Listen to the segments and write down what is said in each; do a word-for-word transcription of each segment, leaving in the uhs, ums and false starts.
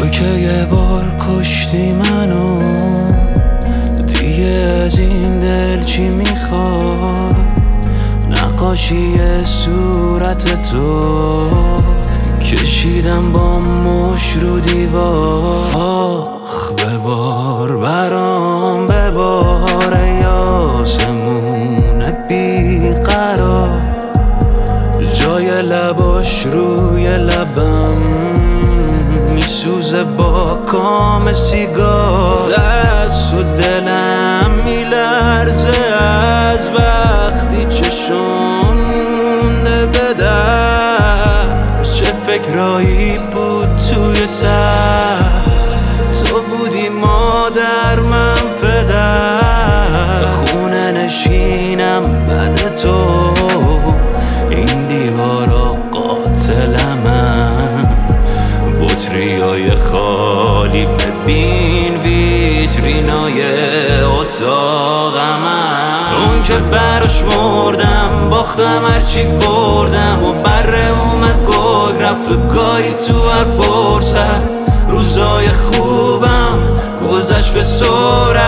تو که یه بار کشتی منو، دیگه از این دل چی میخواد؟ نقاشی صورت تو کشیدم با مش رو دیوار. آخ ببار برام ببار ای آسمون بیقرار، جای لباش روی لبم میسوزه با کام سیگار. دست و دلم میلرزه از وقتی چشم مونده به در. چه فکرایی بود توی سر، تو بودی مادر من پدر. خونه نشینم بعد تو، این دیوارا قاتل من. بطریای خالی ببین ویترینای اتاق من. اون که براش مردم باختم هرچی بردم و بره اومد گل رفت و گاهی تو هر فرصت. روزای خوبم گذشت به سرعت.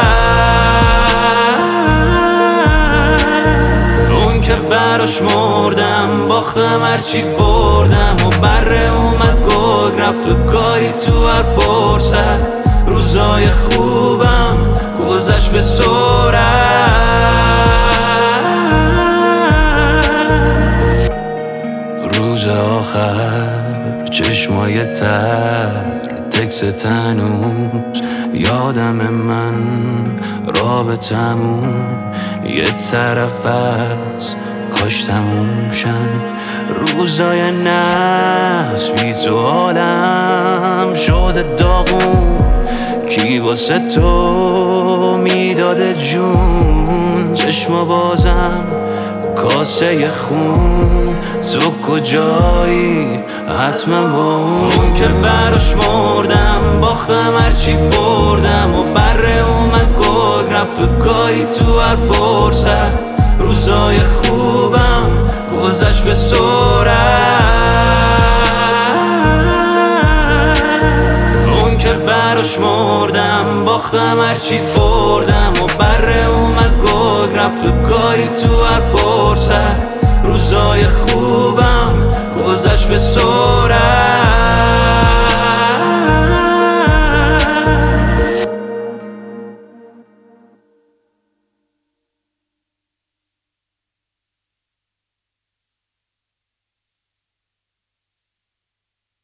اون که براش مردم باختم هرچی بردم و بره اومد گل رفت و گاهی تو هر فرصت. روزای خوبم گذشت به سرعت. روز آخر چشمای تر تکس تنوز یادم من رابطمون یه طرف از کاش تموم شن. روزای نحس بی تو حالم شده داغون، کی واسه تو میداده جون؟ چشما بازم کاسه خون، تو کجایی؟ حتما با اون که براش مردم باختم هرچی بردم و بره اومد گل رفت و گاهی تو هر فرصت. روزای خوبم گذشت به سرعت. اون که براش مردم باختم هرچی بردم و بره اومد گل رفت و گاهی تو هر فرصت. روزای خوبم گذشت به سرعت.